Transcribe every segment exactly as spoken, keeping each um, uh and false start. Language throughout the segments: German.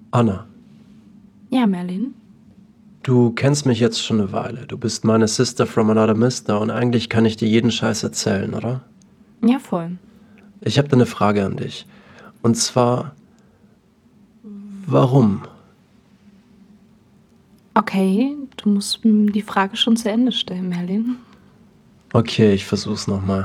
Anna, Ja, Merlin. du kennst mich jetzt schon eine Weile. Du bist meine Sister from another mister und eigentlich kann ich dir jeden Scheiß erzählen, oder? Ja, voll. Ich habe da eine Frage an dich. Und zwar, warum? Okay, du musst mm, die Frage schon zu Ende stellen, Merlin. Okay, ich versuch's nochmal.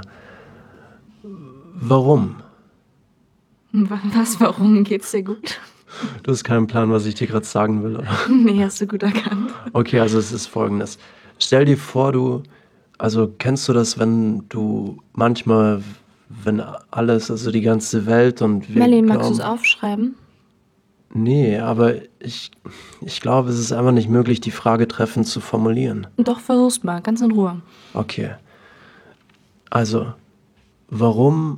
Warum? Wa- Was, warum geht's dir gut? Du hast keinen Plan, was ich dir gerade sagen will, oder? Nee, hast du gut erkannt. Okay, also es ist folgendes. Stell dir vor, du, also kennst du das, wenn du manchmal, wenn alles, also die ganze Welt und wir Merlin, magst du es glauben, aufschreiben? nee, aber ich, ich glaube, es ist einfach nicht möglich, die Frage treffend zu formulieren. Doch, versuch's mal, ganz in Ruhe. Okay, also, warum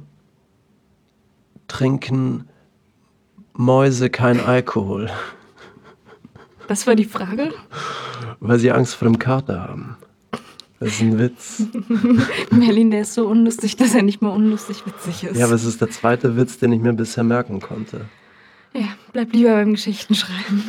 trinken Mäuse kein Alkohol? Das war die Frage? Weil sie Angst vor dem Kater haben. Das ist ein Witz. Merlin, der ist so unlustig, dass er nicht mal unlustig witzig ist. Ja, aber es ist der zweite Witz, den ich mir bisher merken konnte. Ja, bleib lieber beim Geschichtenschreiben.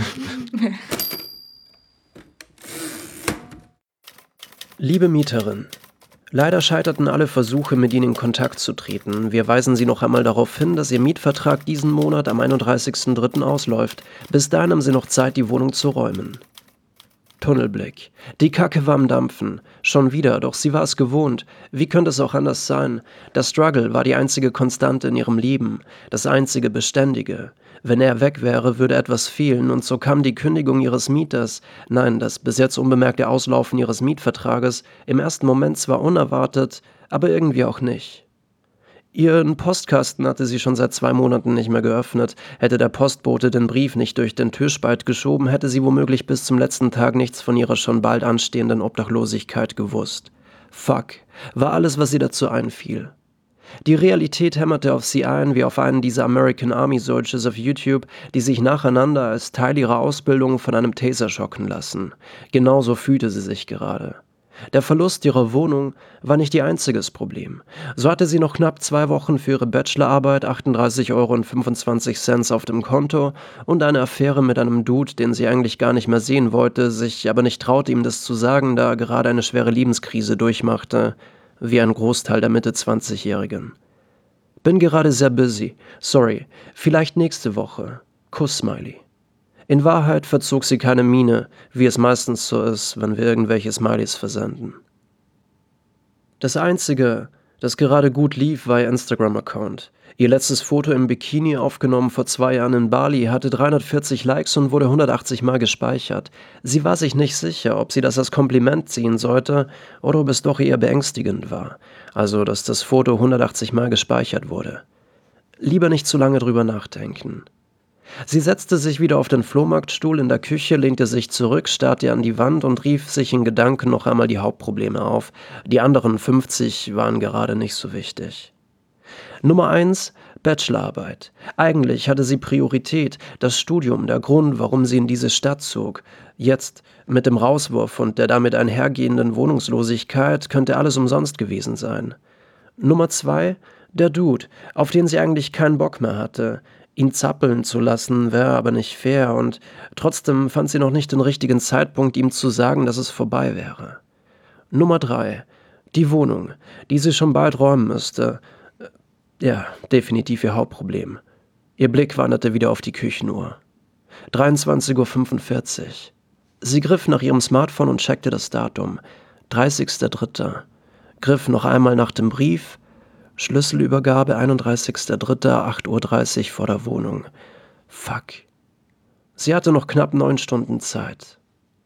Liebe Mieterin, leider scheiterten alle Versuche, mit Ihnen in Kontakt zu treten. Wir weisen Sie noch einmal darauf hin, dass Ihr Mietvertrag diesen Monat am einunddreißigsten dritten ausläuft. Bis dahin haben Sie noch Zeit, die Wohnung zu räumen. Tunnelblick. Die Kacke war am Dampfen. Schon wieder, doch sie war es gewohnt. Wie könnte es auch anders sein? Der Struggle war die einzige Konstante in ihrem Leben, das einzige Beständige. Wenn er weg wäre, würde etwas fehlen, und so kam die Kündigung ihres Mieters, nein, das bis jetzt unbemerkte Auslaufen ihres Mietvertrages, im ersten Moment zwar unerwartet, aber irgendwie auch nicht. Ihren Postkasten hatte sie schon seit zwei Monaten nicht mehr geöffnet. Hätte der Postbote den Brief nicht durch den Türspalt geschoben, hätte sie womöglich bis zum letzten Tag nichts von ihrer schon bald anstehenden Obdachlosigkeit gewusst. Fuck, war alles, was ihr dazu einfiel. Die Realität hämmerte auf sie ein, wie auf einen dieser American Army Soldiers auf YouTube, die sich nacheinander als Teil ihrer Ausbildung von einem Taser schocken lassen. Genauso fühlte sie sich gerade. Der Verlust ihrer Wohnung war nicht ihr einziges Problem. So hatte sie noch knapp zwei Wochen für ihre Bachelorarbeit achtunddreißig Euro und fünfundzwanzig Cent auf dem Konto und eine Affäre mit einem Dude, den sie eigentlich gar nicht mehr sehen wollte, sich aber nicht traute, ihm das zu sagen, da er gerade eine schwere Lebenskrise durchmachte, wie ein Großteil der Mitte-zwanzigjährigen. Bin gerade sehr busy. Sorry. Vielleicht nächste Woche. Kuss-Smiley. In Wahrheit verzog sie keine Miene, wie es meistens so ist, wenn wir irgendwelche Smileys versenden. Das Einzige, das gerade gut lief, war ihr Instagram-Account. Ihr letztes Foto im Bikini, aufgenommen vor zwei Jahren in Bali, hatte dreihundertvierzig Likes und wurde hundertachtzig Mal gespeichert. Sie war sich nicht sicher, ob sie das als Kompliment ziehen sollte oder ob es doch eher beängstigend war. Also, dass das Foto hundertachtzig Mal gespeichert wurde. Lieber nicht zu lange drüber nachdenken. Sie setzte sich wieder auf den Flohmarktstuhl in der Küche, lehnte sich zurück, starrte an die Wand und rief sich in Gedanken noch einmal die Hauptprobleme auf. Die anderen fünfzig waren gerade nicht so wichtig. Nummer eins, Bachelorarbeit. Eigentlich hatte sie Priorität, das Studium, der Grund, warum sie in diese Stadt zog. Jetzt, mit dem Rauswurf und der damit einhergehenden Wohnungslosigkeit, könnte alles umsonst gewesen sein. Nummer zwei, der Dude, auf den sie eigentlich keinen Bock mehr hatte. Ihn zappeln zu lassen, wäre aber nicht fair, und trotzdem fand sie noch nicht den richtigen Zeitpunkt, ihm zu sagen, dass es vorbei wäre. Nummer drei, die Wohnung, die sie schon bald räumen müsste. Ja, definitiv ihr Hauptproblem. Ihr Blick wanderte wieder auf die Küchenuhr. dreiundzwanzig Uhr fünfundvierzig. Sie griff nach ihrem Smartphone und checkte das Datum. dreißigster dritter Griff noch einmal nach dem Brief. Schlüsselübergabe einunddreißigster dritter acht Uhr dreißig vor der Wohnung. Fuck. Sie hatte noch knapp neun Stunden Zeit.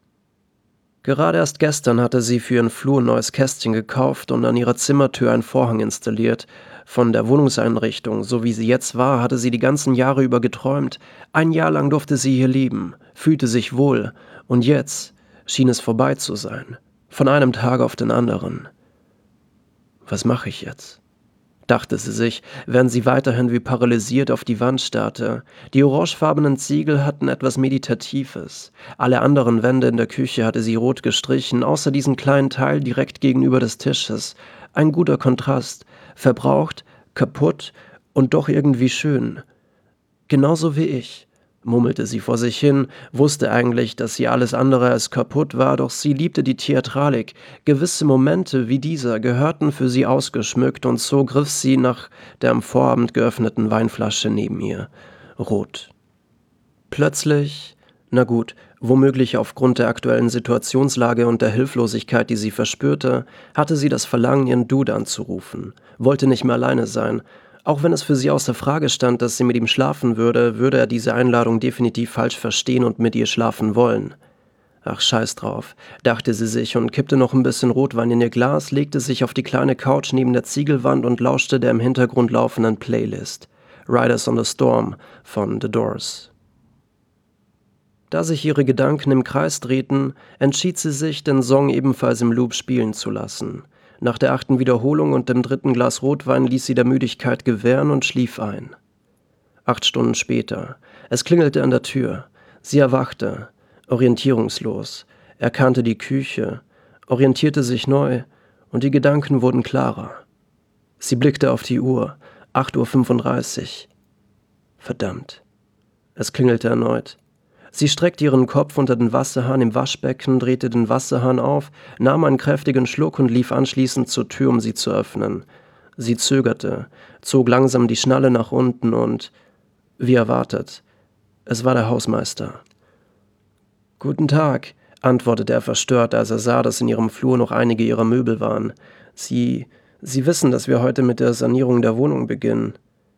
Gerade erst gestern hatte sie für ihren Flur ein neues Kästchen gekauft und an ihrer Zimmertür einen Vorhang installiert. Von der Wohnungseinrichtung, so wie sie jetzt war, hatte sie die ganzen Jahre über geträumt. Ein Jahr lang durfte sie hier leben, fühlte sich wohl. Und jetzt schien es vorbei zu sein. Von einem Tag auf den anderen. Was mache ich jetzt? Dachte sie sich, während sie weiterhin wie paralysiert auf die Wand starrte. Die orangefarbenen Ziegel hatten etwas Meditatives. Alle anderen Wände in der Küche hatte sie rot gestrichen, außer diesem kleinen Teil direkt gegenüber des Tisches. Ein guter Kontrast. Verbraucht, kaputt und doch irgendwie schön. Genauso wie ich. murmelte sie vor sich hin, wusste eigentlich, dass sie alles andere als kaputt war, doch sie liebte die Theatralik. Gewisse Momente wie dieser gehörten für sie ausgeschmückt, und so griff sie nach der am Vorabend geöffneten Weinflasche neben ihr. Rot. Plötzlich, na gut, womöglich aufgrund der aktuellen Situationslage und der Hilflosigkeit, die sie verspürte, hatte sie das Verlangen, ihren Dude anzurufen, wollte nicht mehr alleine sein. Auch wenn es für sie außer Frage stand, dass sie mit ihm schlafen würde, würde er diese Einladung definitiv falsch verstehen und mit ihr schlafen wollen. Ach, scheiß drauf, dachte sie sich und kippte noch ein bisschen Rotwein in ihr Glas, legte sich auf die kleine Couch neben der Ziegelwand und lauschte der im Hintergrund laufenden Playlist. Riders on the Storm von The Doors. Da sich ihre Gedanken im Kreis drehten, entschied sie sich, den Song ebenfalls im Loop spielen zu lassen. Nach der achten Wiederholung und dem dritten Glas Rotwein ließ sie der Müdigkeit gewähren und schlief ein. Acht Stunden später. Es klingelte an der Tür. Sie erwachte, orientierungslos, erkannte die Küche, orientierte sich neu und die Gedanken wurden klarer. Sie blickte auf die Uhr. acht Uhr fünfunddreißig. Verdammt. Es klingelte erneut. Sie streckte ihren Kopf unter den Wasserhahn im Waschbecken, drehte den Wasserhahn auf, nahm einen kräftigen Schluck und lief anschließend zur Tür, um sie zu öffnen. Sie zögerte, zog langsam die Schnalle nach unten und, wie erwartet, es war der Hausmeister. »Guten Tag«, antwortete er verstört, als er sah, dass in ihrem Flur noch einige ihrer Möbel waren. »Sie, Sie wissen, dass wir heute mit der Sanierung der Wohnung beginnen.«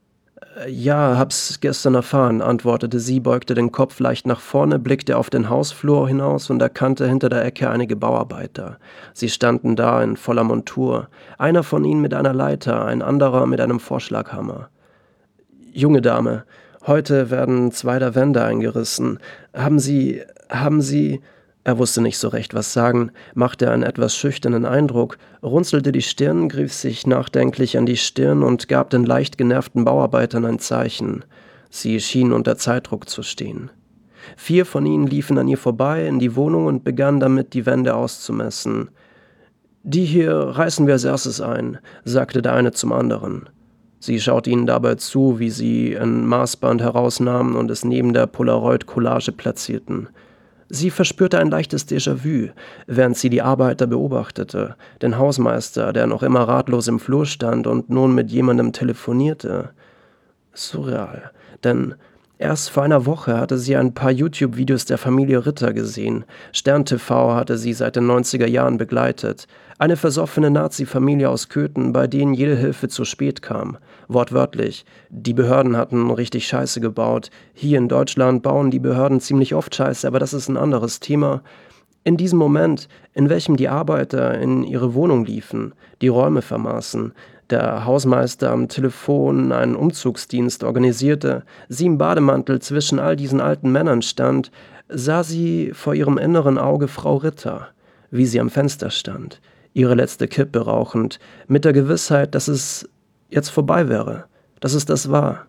»Ja, hab's gestern erfahren«, antwortete sie, beugte den Kopf leicht nach vorne, blickte auf den Hausflur hinaus und erkannte hinter der Ecke einige Bauarbeiter. Sie standen da in voller Montur, einer von ihnen mit einer Leiter, ein anderer mit einem Vorschlaghammer. »Junge Dame, heute werden zwei der Wände eingerissen. Haben Sie, haben Sie...« Er wusste nicht so recht, was sagen, machte einen etwas schüchternen Eindruck, runzelte die Stirn, griff sich nachdenklich an die Stirn und gab den leicht genervten Bauarbeitern ein Zeichen. Sie schienen unter Zeitdruck zu stehen. Vier von ihnen liefen an ihr vorbei in die Wohnung und begannen damit, die Wände auszumessen. »Die hier reißen wir als erstes ein«, sagte der eine zum anderen. Sie schaute ihnen dabei zu, wie sie ein Maßband herausnahmen und es neben der Polaroid-Collage platzierten. Sie verspürte ein leichtes Déjà-vu, während sie die Arbeiter beobachtete, den Hausmeister, der noch immer ratlos im Flur stand und nun mit jemandem telefonierte. Surreal, denn erst vor einer Woche hatte sie ein paar YouTube-Videos der Familie Ritter gesehen. Stern T V hatte sie seit den neunziger Jahren begleitet. Eine versoffene Nazi-Familie aus Köthen, bei denen jede Hilfe zu spät kam. Wortwörtlich, die Behörden hatten richtig Scheiße gebaut. Hier in Deutschland bauen die Behörden ziemlich oft Scheiße, aber das ist ein anderes Thema. In diesem Moment, in welchem die Arbeiter in ihre Wohnung liefen, die Räume vermaßen, der Hausmeister am Telefon einen Umzugsdienst organisierte, sie im Bademantel zwischen all diesen alten Männern stand, sah sie vor ihrem inneren Auge Frau Ritter, wie sie am Fenster stand, ihre letzte Kippe rauchend, mit der Gewissheit, dass es jetzt vorbei wäre, dass es das war.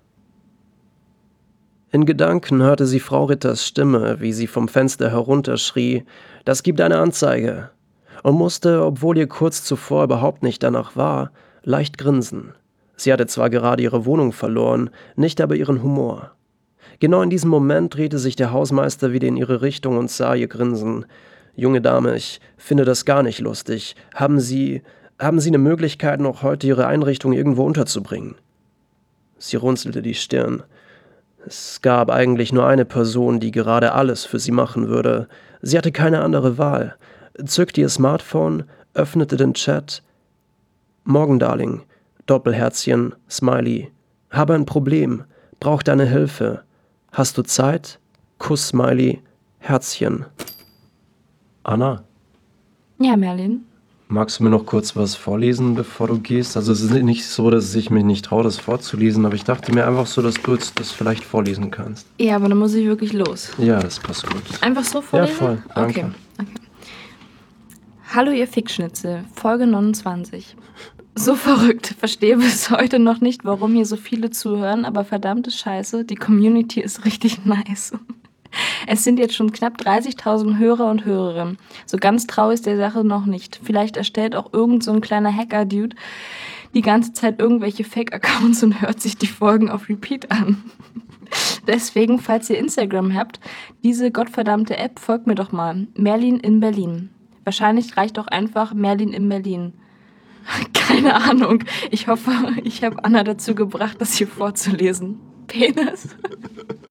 In Gedanken hörte sie Frau Ritters Stimme, wie sie vom Fenster herunterschrie, »Das gibt eine Anzeige«, und musste, obwohl ihr kurz zuvor überhaupt nicht danach war, leicht grinsen. Sie hatte zwar gerade ihre Wohnung verloren, nicht aber ihren Humor. Genau in diesem Moment drehte sich der Hausmeister wieder in ihre Richtung und sah ihr grinsen. »Junge Dame, ich finde das gar nicht lustig. Haben Sie, haben Sie eine Möglichkeit, noch heute Ihre Einrichtung irgendwo unterzubringen?« Sie runzelte die Stirn. Es gab eigentlich nur eine Person, die gerade alles für sie machen würde. Sie hatte keine andere Wahl. Zückte ihr Smartphone, öffnete den Chat. »Morgen, Darling. Doppelherzchen, Smiley. Habe ein Problem. Brauch deine Hilfe. Hast du Zeit? Kuss, Smiley. Herzchen.« Anna? Ja, Merlin? Magst du mir noch kurz was vorlesen, bevor du gehst? Also es ist nicht so, dass ich mich nicht traue, das vorzulesen, aber ich dachte mir einfach so, dass du jetzt das vielleicht vorlesen kannst. Ja, aber dann muss ich wirklich los. Ja, das passt gut. Einfach so vorlesen? Ja, voll. Danke. Okay, okay. Hallo ihr Fickschnitzel, Folge neunundzwanzig. So verrückt, verstehe bis heute noch nicht, warum hier so viele zuhören, aber verdammte Scheiße, die Community ist richtig nice. Es sind jetzt schon knapp dreißigtausend Hörer und Hörerinnen. So ganz trau ist der Sache noch nicht. Vielleicht erstellt auch irgend so ein kleiner Hacker-Dude die ganze Zeit irgendwelche Fake-Accounts und hört sich die Folgen auf Repeat an. Deswegen, falls ihr Instagram habt, diese gottverdammte App, folgt mir doch mal. Merlin in Berlin. Wahrscheinlich reicht auch einfach Merlin in Berlin. Keine Ahnung. Ich hoffe, ich habe Anna dazu gebracht, das hier vorzulesen. Penis.